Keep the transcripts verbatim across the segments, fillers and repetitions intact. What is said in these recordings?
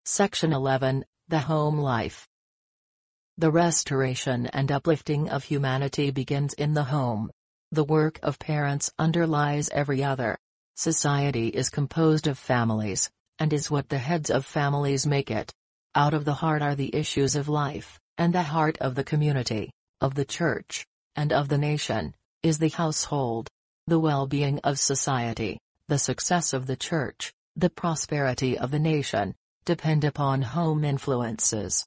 Section eleven, The Home Life. The restoration and uplifting of humanity begins in the home. The work of parents underlies every other. Society is composed of families, and is what the heads of families make it. Out of the heart are the issues of life, and the heart of the community, of the church, and of the nation, is the household. The well-being of society, the success of the church, the prosperity of the nation, depend upon home influences.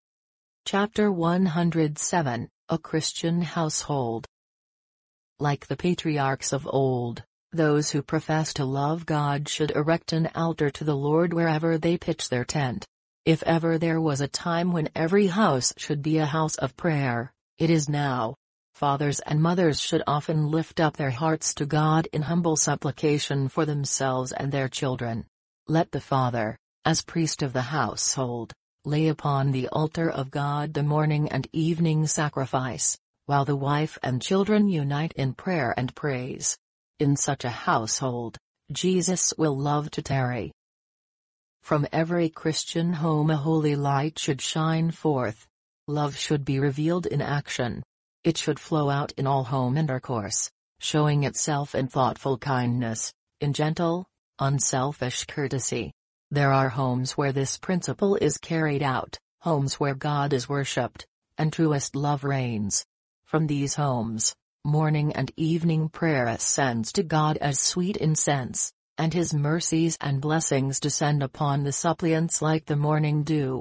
Chapter one hundred seven, A Christian Household. Like the patriarchs of old, those who profess to love God should erect an altar to the Lord wherever they pitch their tent. If ever there was a time when every house should be a house of prayer, it is now. Fathers and mothers should often lift up their hearts to God in humble supplication for themselves and their children. Let the father, as priest of the household, lay upon the altar of God the morning and evening sacrifice, while the wife and children unite in prayer and praise. In such a household, Jesus will love to tarry. From every Christian home a holy light should shine forth. Love should be revealed in action. It should flow out in all home intercourse, showing itself in thoughtful kindness, in gentle, unselfish courtesy. There are homes where this principle is carried out, homes where God is worshipped, and truest love reigns. From these homes, morning and evening prayer ascends to God as sweet incense, and His mercies and blessings descend upon the suppliants like the morning dew.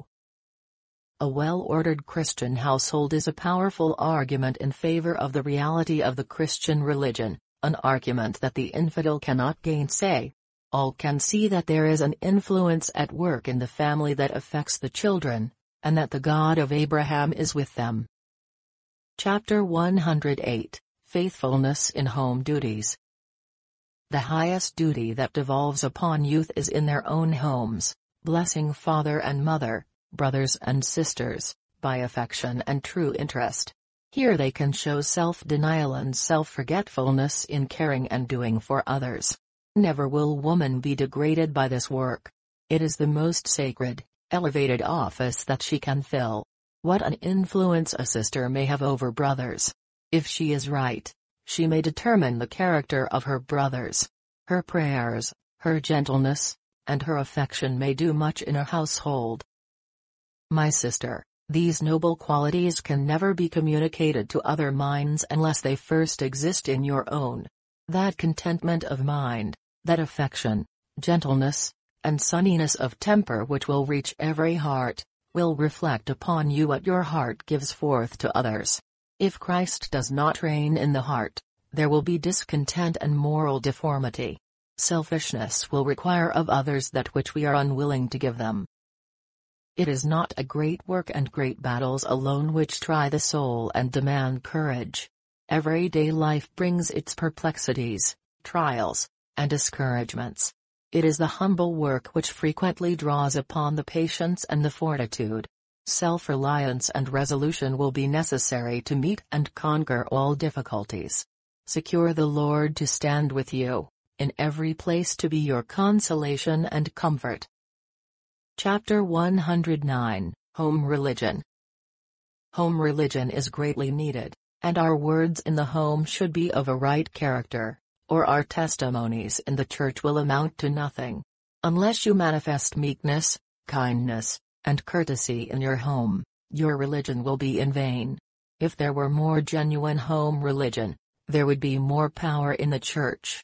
A well-ordered Christian household is a powerful argument in favor of the reality of the Christian religion, an argument that the infidel cannot gainsay. All can see that there is an influence at work in the family that affects the children, and that the God of Abraham is with them. Chapter one hundred eight, Faithfulness in Home Duties. The highest duty that devolves upon youth is in their own homes, blessing father and mother, brothers and sisters, by affection and true interest. Here they can show self-denial and self-forgetfulness in caring and doing for others. Never will woman be degraded by this work. It is the most sacred, elevated office that she can fill. What an influence a sister may have over brothers! If she is right, she may determine the character of her brothers. Her prayers, her gentleness, and her affection may do much in a household. My sister, these noble qualities can never be communicated to other minds unless they first exist in your own. That contentment of mind, that affection, gentleness, and sunniness of temper which will reach every heart, will reflect upon you what your heart gives forth to others. If Christ does not reign in the heart, there will be discontent and moral deformity. Selfishness will require of others that which we are unwilling to give them. It is not a great work and great battles alone which try the soul and demand courage. Everyday life brings its perplexities, trials, and discouragements. It is the humble work which frequently draws upon the patience and the fortitude. Self-reliance and resolution will be necessary to meet and conquer all difficulties. Secure the Lord to stand with you, in every place to be your consolation and comfort. Chapter one hundred nine, Home Religion. Home religion is greatly needed, and our words in the home should be of a right character, or our testimonies in the church will amount to nothing. Unless you manifest meekness, kindness, and courtesy in your home, your religion will be in vain. If there were more genuine home religion, there would be more power in the church.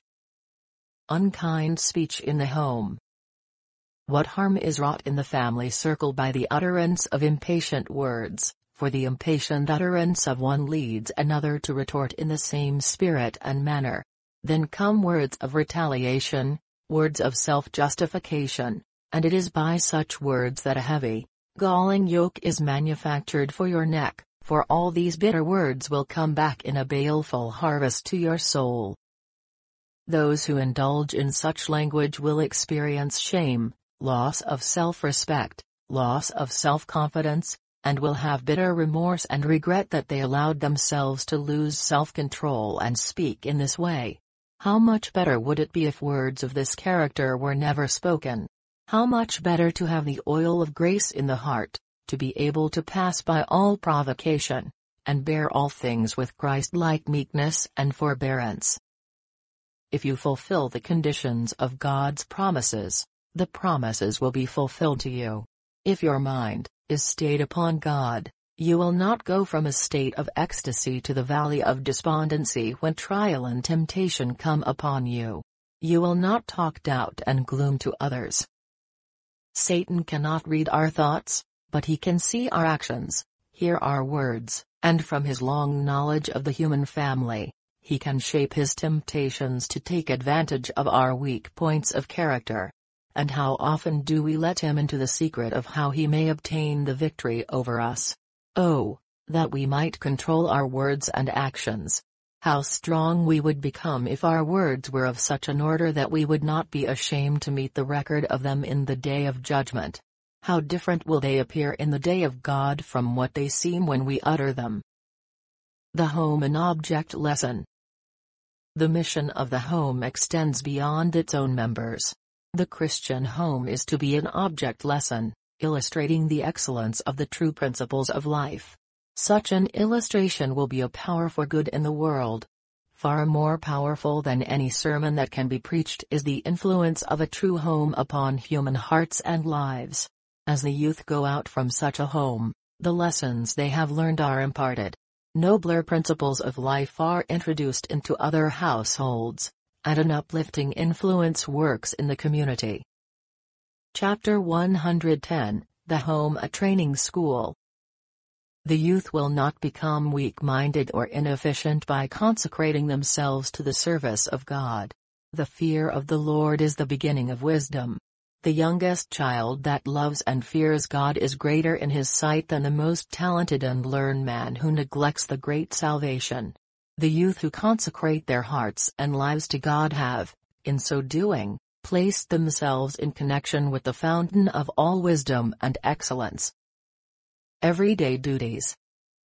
Unkind speech in the home. What harm is wrought in the family circle by the utterance of impatient words, for the impatient utterance of one leads another to retort in the same spirit and manner. Then come words of retaliation, words of self-justification, and it is by such words that a heavy, galling yoke is manufactured for your neck, for all these bitter words will come back in a baleful harvest to your soul. Those who indulge in such language will experience shame, loss of self-respect, loss of self-confidence, and will have bitter remorse and regret that they allowed themselves to lose self-control and speak in this way. How much better would it be if words of this character were never spoken? How much better to have the oil of grace in the heart, to be able to pass by all provocation, and bear all things with Christ-like meekness and forbearance. If you fulfill the conditions of God's promises, the promises will be fulfilled to you. If your mind is stayed upon God, you will not go from a state of ecstasy to the valley of despondency when trial and temptation come upon you. You will not talk doubt and gloom to others. Satan cannot read our thoughts, but he can see our actions, hear our words, and from his long knowledge of the human family, he can shape his temptations to take advantage of our weak points of character. And how often do we let him into the secret of how he may obtain the victory over us? Oh, that we might control our words and actions. How strong we would become if our words were of such an order that we would not be ashamed to meet the record of them in the day of judgment. How different will they appear in the day of God from what they seem when we utter them. The Home an Object Lesson. The mission of the home extends beyond its own members. The Christian home is to be an object lesson, illustrating the excellence of the true principles of life. Such an illustration will be a power for good in the world. Far more powerful than any sermon that can be preached is the influence of a true home upon human hearts and lives. As the youth go out from such a home, the lessons they have learned are imparted. Nobler principles of life are introduced into other households, and an uplifting influence works in the community. Chapter one hundred ten, The Home a Training School. The youth will not become weak-minded or inefficient by consecrating themselves to the service of God. The fear of the Lord is the beginning of wisdom. The youngest child that loves and fears God is greater in his sight than the most talented and learned man who neglects the great salvation. The youth who consecrate their hearts and lives to God have, in so doing, placed themselves in connection with the fountain of all wisdom and excellence. Everyday duties.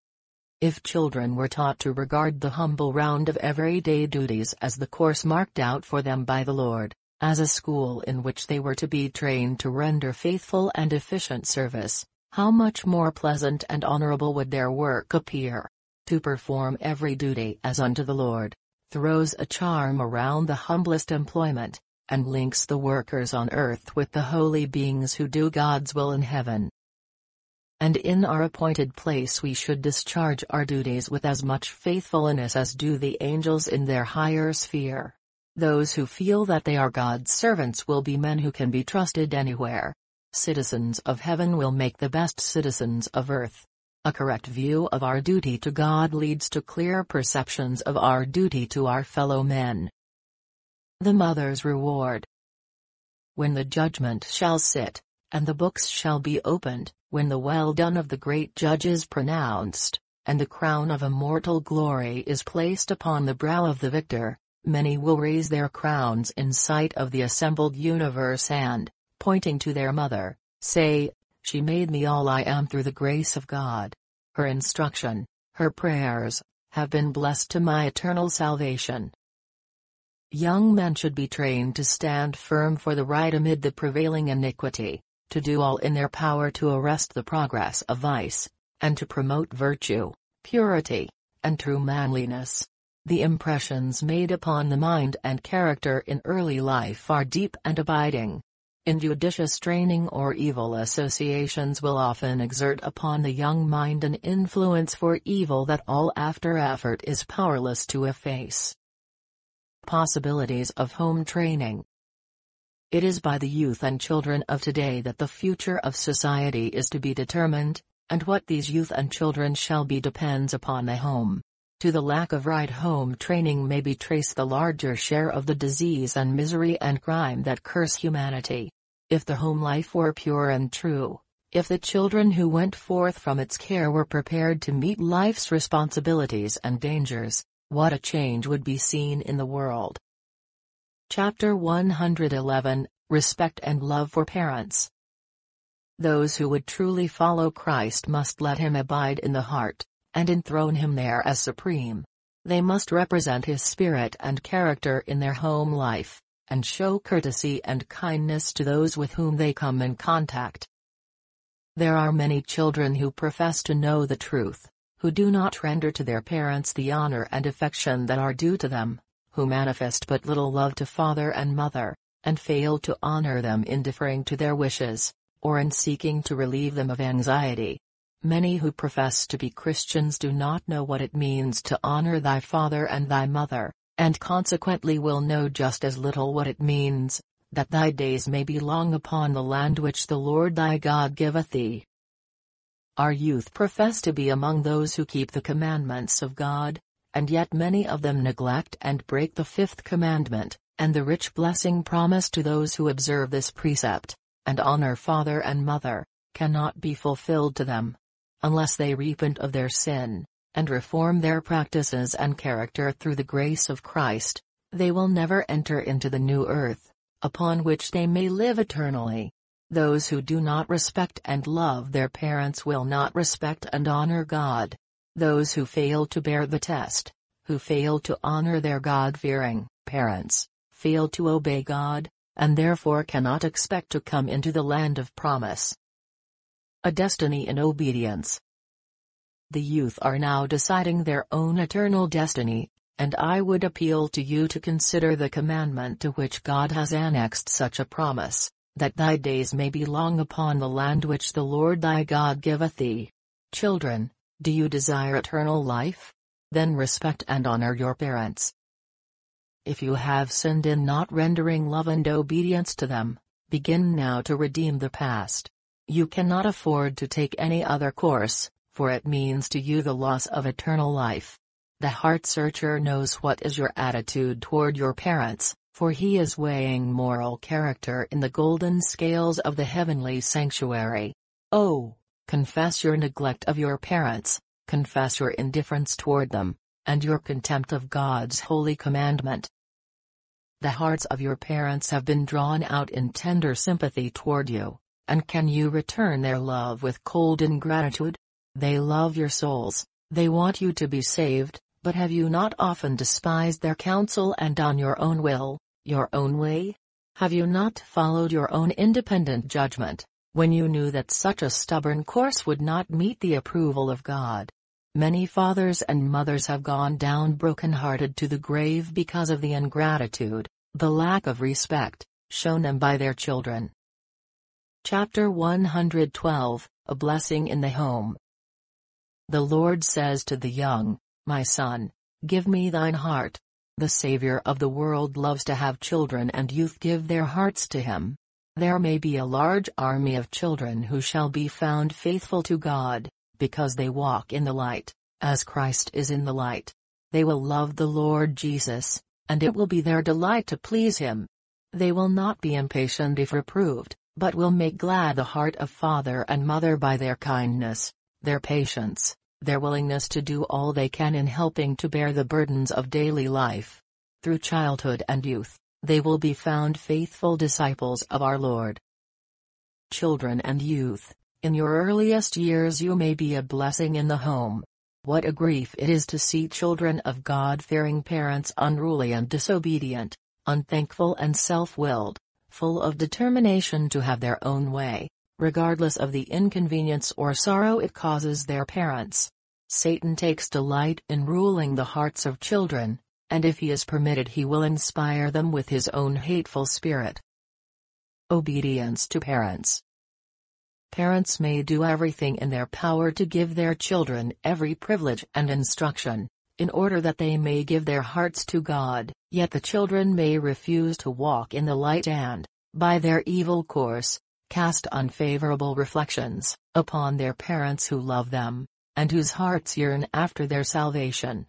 If children were taught to regard the humble round of everyday duties as the course marked out for them by the Lord, as a school in which they were to be trained to render faithful and efficient service, how much more pleasant and honorable would their work appear. To perform every duty as unto the Lord, throws a charm around the humblest employment, and links the workers on earth with the holy beings who do God's will in heaven. And in our appointed place we should discharge our duties with as much faithfulness as do the angels in their higher sphere. Those who feel that they are God's servants will be men who can be trusted anywhere. Citizens of heaven will make the best citizens of earth. A correct view of our duty to God leads to clear perceptions of our duty to our fellow men. The mother's reward. When the judgment shall sit, and the books shall be opened, when the well done of the great judge is pronounced, and the crown of immortal glory is placed upon the brow of the victor, many will raise their crowns in sight of the assembled universe and, pointing to their mother, say, "She made me all I am through the grace of God. Her instruction, her prayers, have been blessed to my eternal salvation." Young men should be trained to stand firm for the right amid the prevailing iniquity, to do all in their power to arrest the progress of vice, and to promote virtue, purity, and true manliness. The impressions made upon the mind and character in early life are deep and abiding. Injudicious training or evil associations will often exert upon the young mind an influence for evil that all after effort is powerless to efface. Possibilities of home training. It is by the youth and children of today that the future of society is to be determined, and what these youth and children shall be depends upon the home. To the lack of right home training may be traced the larger share of the disease and misery and crime that curse humanity. If the home life were pure and true, if the children who went forth from its care were prepared to meet life's responsibilities and dangers, what a change would be seen in the world. Chapter one hundred eleven, Respect and Love for Parents. Those who would truly follow Christ must let him abide in the heart, and enthrone him there as supreme. They must represent his spirit and character in their home life, and show courtesy and kindness to those with whom they come in contact. There are many children who profess to know the truth, who do not render to their parents the honor and affection that are due to them, who manifest but little love to father and mother, and fail to honor them in deferring to their wishes, or in seeking to relieve them of anxiety. Many who profess to be Christians do not know what it means to honor thy father and thy mother, and consequently will know just as little what it means, that thy days may be long upon the land which the Lord thy God giveth thee. Our youth profess to be among those who keep the commandments of God, and yet many of them neglect and break the fifth commandment, and the rich blessing promised to those who observe this precept, and honor father and mother, cannot be fulfilled to them. Unless they repent of their sin, and reform their practices and character through the grace of Christ, they will never enter into the new earth, upon which they may live eternally. Those who do not respect and love their parents will not respect and honor God. Those who fail to bear the test, who fail to honor their God-fearing parents, fail to obey God, and therefore cannot expect to come into the land of promise. A destiny in obedience. The youth are now deciding their own eternal destiny, and I would appeal to you to consider the commandment to which God has annexed such a promise, that thy days may be long upon the land which the Lord thy God giveth thee. Children, do you desire eternal life? Then respect and honor your parents. If you have sinned in not rendering love and obedience to them, begin now to redeem the past. You cannot afford to take any other course, for it means to you the loss of eternal life. The heart searcher knows what is your attitude toward your parents, for he is weighing moral character in the golden scales of the heavenly sanctuary. Oh, confess your neglect of your parents, confess your indifference toward them, and your contempt of God's holy commandment. The hearts of your parents have been drawn out in tender sympathy toward you, and can you return their love with cold ingratitude? They love your souls, they want you to be saved, but have you not often despised their counsel and done your own will, your own way? Have you not followed your own independent judgment, when you knew that such a stubborn course would not meet the approval of God? Many fathers and mothers have gone down broken-hearted to the grave because of the ingratitude, the lack of respect, shown them by their children. Chapter one hundred twelve, A Blessing in the Home. The Lord says to the young, My son, give me thine heart. The Savior of the world loves to have children and youth give their hearts to him. There may be a large army of children who shall be found faithful to God, because they walk in the light, as Christ is in the light. They will love the Lord Jesus, and it will be their delight to please him. They will not be impatient if reproved, but will make glad the heart of father and mother by their kindness, their patience, their willingness to do all they can in helping to bear the burdens of daily life. Through childhood and youth, they will be found faithful disciples of our Lord. Children and youth, in your earliest years you may be a blessing in the home. What a grief it is to see children of God-fearing parents unruly and disobedient, unthankful and self-willed, full of determination to have their own way, regardless of the inconvenience or sorrow it causes their parents. Satan takes delight in ruling the hearts of children, and if he is permitted he will inspire them with his own hateful spirit. Obedience to parents. Parents may do everything in their power to give their children every privilege and instruction, in order that they may give their hearts to God, yet the children may refuse to walk in the light and, by their evil course, cast unfavorable reflections upon their parents who love them, and whose hearts yearn after their salvation.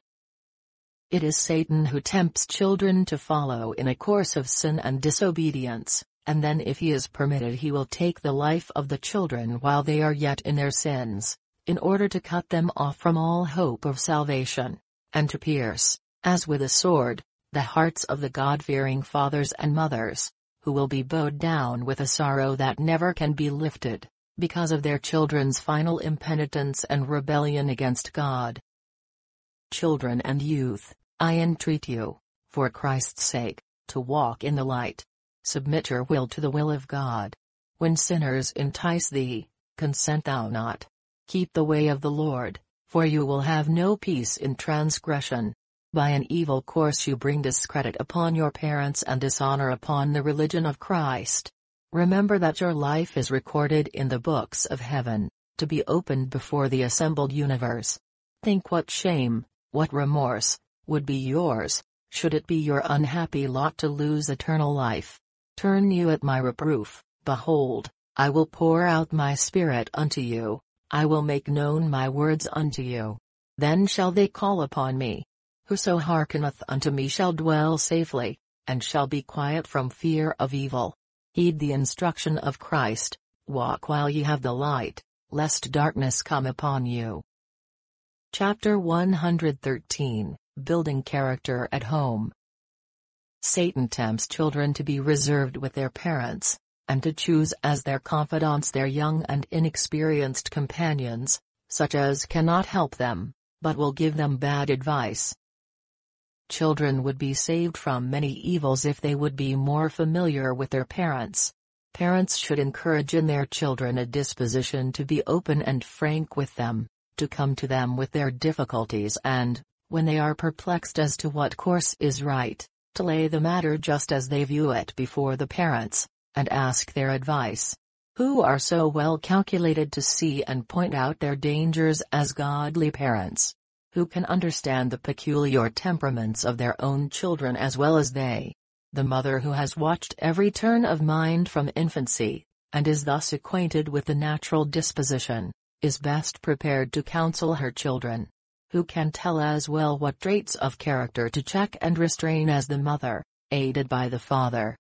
It is Satan who tempts children to follow in a course of sin and disobedience, and then if he is permitted he will take the life of the children while they are yet in their sins, in order to cut them off from all hope of salvation, and to pierce, as with a sword, the hearts of the God-fearing fathers and mothers, who will be bowed down with a sorrow that never can be lifted, because of their children's final impenitence and rebellion against God. Children and youth, I entreat you, for Christ's sake, to walk in the light. Submit your will to the will of God. When sinners entice thee, consent thou not. Keep the way of the Lord, for you will have no peace in transgression. By an evil course you bring discredit upon your parents and dishonor upon the religion of Christ. Remember that your life is recorded in the books of heaven, to be opened before the assembled universe. Think what shame, what remorse, would be yours, should it be your unhappy lot to lose eternal life. Turn you at my reproof, behold, I will pour out my spirit unto you, I will make known my words unto you. Then shall they call upon me. Whoso hearkeneth unto me shall dwell safely, and shall be quiet from fear of evil. Heed the instruction of Christ, walk while ye have the light, lest darkness come upon you. Chapter one hundred thirteen, Building Character at Home. Satan tempts children to be reserved with their parents, and to choose as their confidants their young and inexperienced companions, such as cannot help them, but will give them bad advice. Children would be saved from many evils if they would be more familiar with their parents. Parents should encourage in their children a disposition to be open and frank with them, to come to them with their difficulties and, when they are perplexed as to what course is right, to lay the matter just as they view it before the parents, and ask their advice. Who are so well calculated to see and point out their dangers as godly parents? Who can understand the peculiar temperaments of their own children as well as they? The mother who has watched every turn of mind from infancy, and is thus acquainted with the natural disposition, is best prepared to counsel her children. Who can tell as well what traits of character to check and restrain as the mother, aided by the father?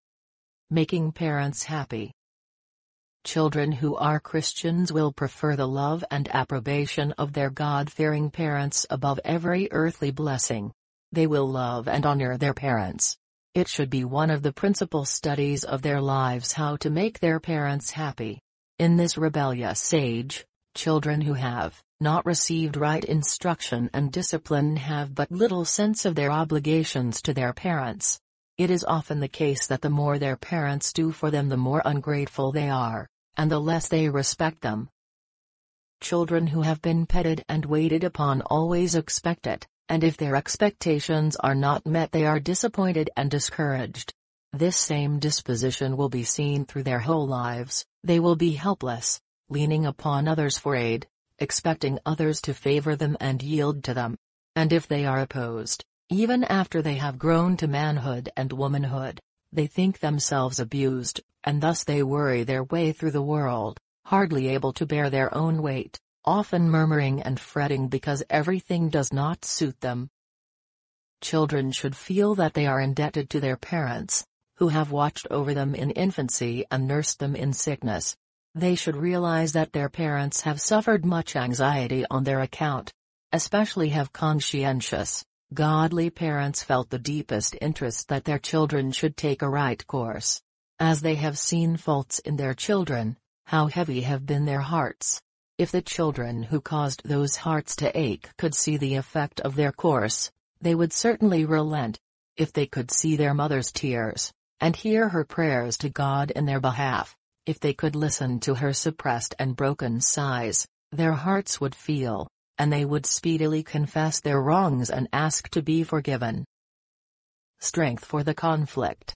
Making parents happy. Children who are Christians will prefer the love and approbation of their God-fearing parents above every earthly blessing. They will love and honor their parents. It should be one of the principal studies of their lives how to make their parents happy. In this rebellious age, children who have not received right instruction and discipline have but little sense of their obligations to their parents. It is often the case that the more their parents do for them the more ungrateful they are, and the less they respect them. Children who have been petted and waited upon always expect it, and if their expectations are not met they are disappointed and discouraged. This same disposition will be seen through their whole lives. They will be helpless, leaning upon others for aid, expecting others to favor them and yield to them. And if they are opposed, even after they have grown to manhood and womanhood, they think themselves abused, and thus they worry their way through the world, hardly able to bear their own weight, often murmuring and fretting because everything does not suit them. Children should feel that they are indebted to their parents, who have watched over them in infancy and nursed them in sickness. They should realize that their parents have suffered much anxiety on their account. Especially have conscientious, godly parents felt the deepest interest that their children should take a right course. As they have seen faults in their children, how heavy have been their hearts. If the children who caused those hearts to ache could see the effect of their course, they would certainly relent. If they could see their mother's tears, and hear her prayers to God in their behalf, if they could listen to her suppressed and broken sighs, their hearts would feel, and they would speedily confess their wrongs and ask to be forgiven. Strength for the conflict.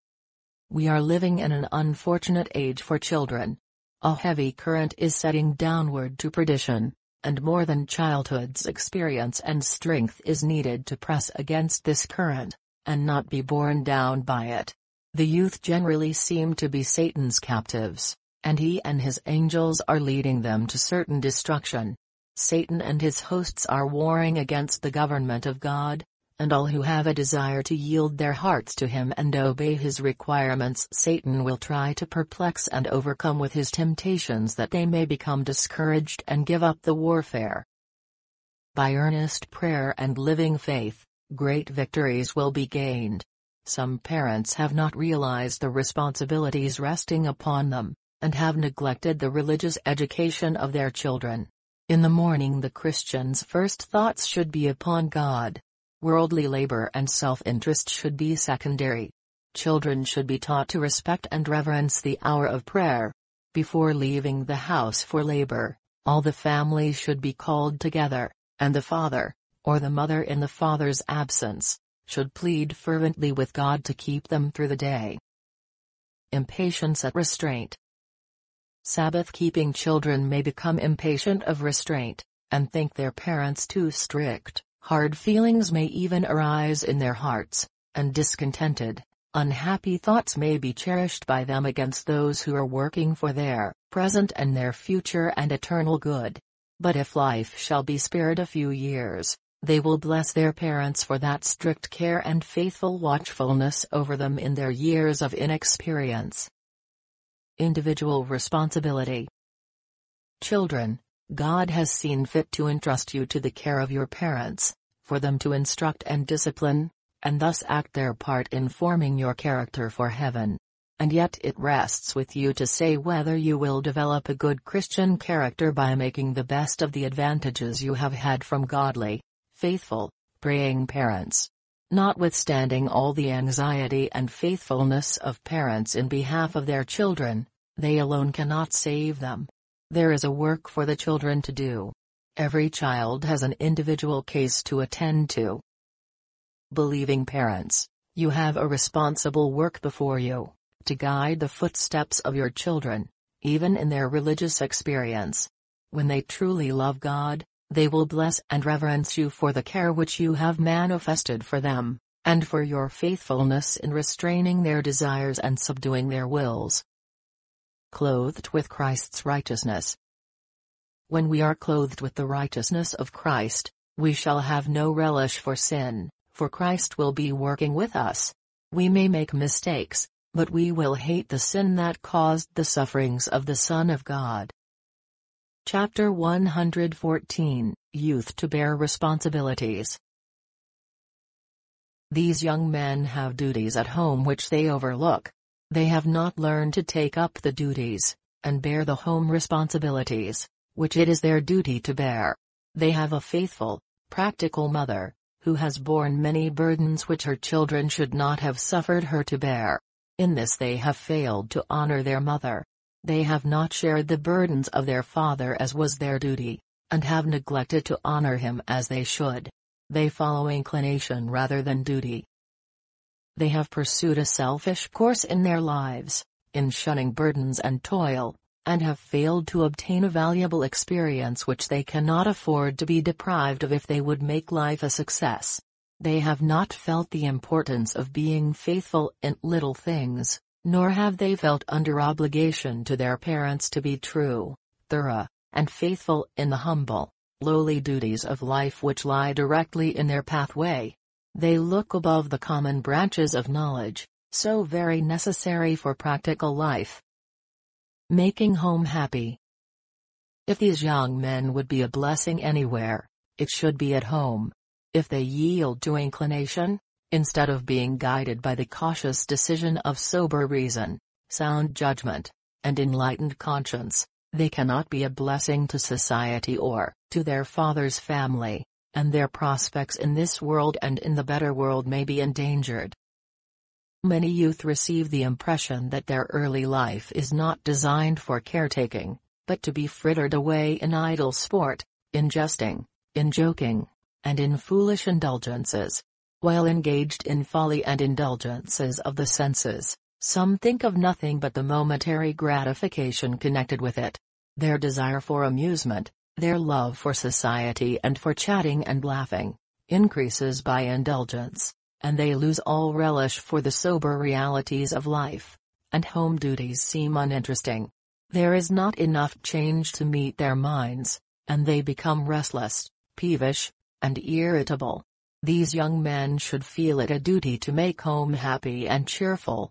We are living in an unfortunate age for children. A heavy current is setting downward to perdition, and more than childhood's experience and strength is needed to press against this current, and not be borne down by it. The youth generally seem to be Satan's captives, and he and his angels are leading them to certain destruction. Satan and his hosts are warring against the government of God, and all who have a desire to yield their hearts to him and obey his requirements Satan will try to perplex and overcome with his temptations that they may become discouraged and give up the warfare. By earnest prayer and living faith, great victories will be gained. Some parents have not realized the responsibilities resting upon them, and have neglected the religious education of their children. In the morning the Christian's first thoughts should be upon God. Worldly labor and self-interest should be secondary. Children should be taught to respect and reverence the hour of prayer. Before leaving the house for labor, all the family should be called together, and the father, or the mother in the father's absence, should plead fervently with God to keep them through the day. Impatience at restraint. Sabbath-keeping children may become impatient of restraint, and think their parents too strict. Hard feelings may even arise in their hearts, and discontented, unhappy thoughts may be cherished by them against those who are working for their present and their future and eternal good. But if life shall be spared a few years, they will bless their parents for that strict care and faithful watchfulness over them in their years of inexperience. Individual responsibility. Children, God has seen fit to entrust you to the care of your parents, for them to instruct and discipline, and thus act their part in forming your character for heaven. And yet it rests with you to say whether you will develop a good Christian character by making the best of the advantages you have had from godly, faithful, praying parents. Notwithstanding all the anxiety and faithfulness of parents in behalf of their children, they alone cannot save them. There is a work for the children to do. Every child has an individual case to attend to. Believing parents, you have a responsible work before you, to guide the footsteps of your children, even in their religious experience. When they truly love God, they will bless and reverence you for the care which you have manifested for them, and for your faithfulness in restraining their desires and subduing their wills. Clothed with Christ's righteousness. When we are clothed with the righteousness of Christ, we shall have no relish for sin, for Christ will be working with us. We may make mistakes, but we will hate the sin that caused the sufferings of the Son of God. Chapter one hundred fourteen, Youth to Bear Responsibilities. These young men have duties at home which they overlook. They have not learned to take up the duties, and bear the home responsibilities, which it is their duty to bear. They have a faithful, practical mother, who has borne many burdens which her children should not have suffered her to bear. In this they have failed to honor their mother. They have not shared the burdens of their father as was their duty, and have neglected to honor him as they should. They follow inclination rather than duty. They have pursued a selfish course in their lives, in shunning burdens and toil, and have failed to obtain a valuable experience which they cannot afford to be deprived of if they would make life a success. They have not felt the importance of being faithful in little things, nor have they felt under obligation to their parents to be true, thorough, and faithful in the humble, lowly duties of life which lie directly in their pathway. They look above the common branches of knowledge, so very necessary for practical life. Making home happy. If these young men would be a blessing anywhere, it should be at home. If they yield to inclination, instead of being guided by the cautious decision of sober reason, sound judgment, and enlightened conscience, they cannot be a blessing to society or to their father's family, and their prospects in this world and in the better world may be endangered. Many youth receive the impression that their early life is not designed for caretaking, but to be frittered away in idle sport, in jesting, in joking, and in foolish indulgences. While engaged in folly and indulgences of the senses, some think of nothing but the momentary gratification connected with it. Their desire for amusement, their love for society and for chatting and laughing, increases by indulgence, and they lose all relish for the sober realities of life, and home duties seem uninteresting. There is not enough change to meet their minds, and they become restless, peevish, and irritable. These young men should feel it a duty to make home happy and cheerful.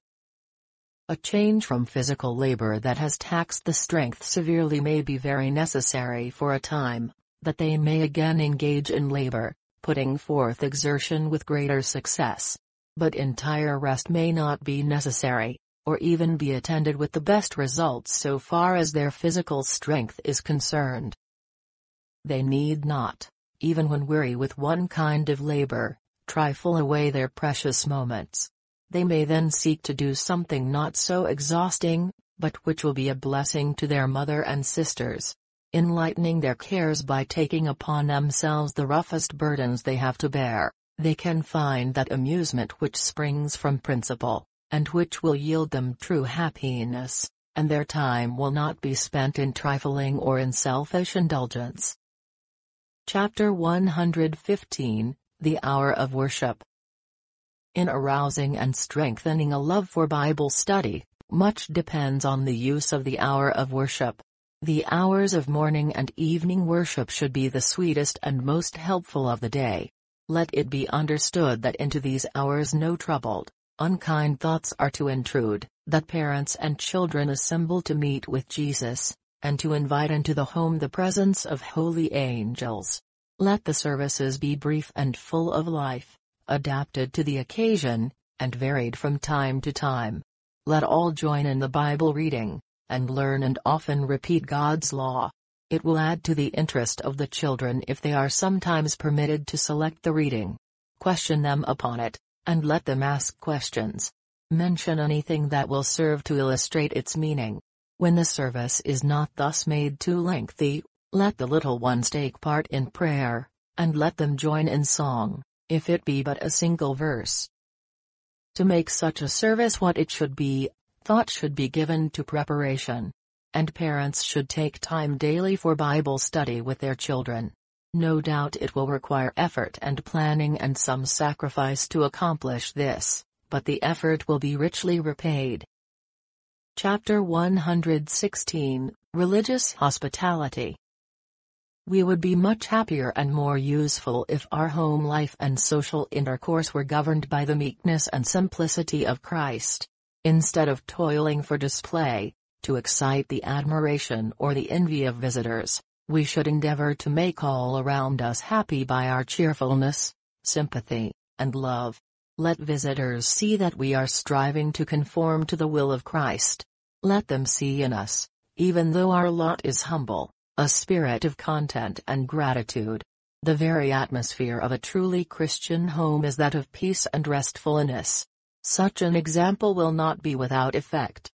A change from physical labor that has taxed the strength severely may be very necessary for a time, that they may again engage in labor, putting forth exertion with greater success. But entire rest may not be necessary, or even be attended with the best results so far as their physical strength is concerned. They need not, even when weary with one kind of labor, trifle away their precious moments. They may then seek to do something not so exhausting, but which will be a blessing to their mother and sisters, enlightening their cares by taking upon themselves the roughest burdens they have to bear. They can find that amusement which springs from principle, and which will yield them true happiness, and their time will not be spent in trifling or in selfish indulgence. Chapter one hundred fifteen, The Hour of Worship. In arousing and strengthening a love for Bible study, much depends on the use of the hour of worship. The hours of morning and evening worship should be the sweetest and most helpful of the day. Let it be understood that into these hours no troubled, unkind thoughts are to intrude, that parents and children assemble to meet with Jesus, and to invite into the home the presence of holy angels. Let the services be brief and full of life, adapted to the occasion, and varied from time to time. Let all join in the Bible reading, and learn and often repeat God's law. It will add to the interest of the children if they are sometimes permitted to select the reading. Question them upon it, and let them ask questions. Mention anything that will serve to illustrate its meaning. When the service is not thus made too lengthy, let the little ones take part in prayer, and let them join in song, if it be but a single verse. To make such a service what it should be, thought should be given to preparation. And parents should take time daily for Bible study with their children. No doubt it will require effort and planning and some sacrifice to accomplish this, but the effort will be richly repaid. Chapter one hundred sixteen, Religious Hospitality. We would be much happier and more useful if our home life and social intercourse were governed by the meekness and simplicity of Christ. Instead of toiling for display, to excite the admiration or the envy of visitors, we should endeavor to make all around us happy by our cheerfulness, sympathy, and love. Let visitors see that we are striving to conform to the will of Christ. Let them see in us, even though our lot is humble, a spirit of content and gratitude. The very atmosphere of a truly Christian home is that of peace and restfulness. Such an example will not be without effect.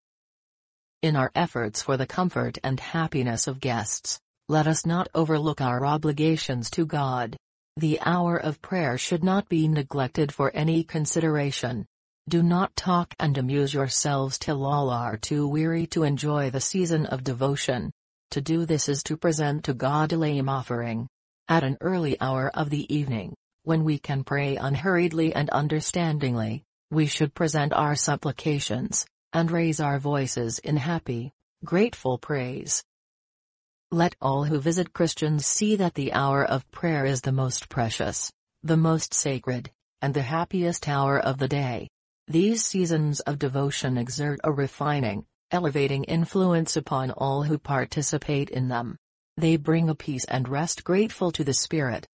In our efforts for the comfort and happiness of guests, let us not overlook our obligations to God. The hour of prayer should not be neglected for any consideration. Do not talk and amuse yourselves till all are too weary to enjoy the season of devotion. To do this is to present to God a lame offering. At an early hour of the evening, when we can pray unhurriedly and understandingly, we should present our supplications, and raise our voices in happy, grateful praise. Let all who visit Christians see that the hour of prayer is the most precious, the most sacred, and the happiest hour of the day. These seasons of devotion exert a refining, elevating influence upon all who participate in them. They bring a peace and rest grateful to the spirit,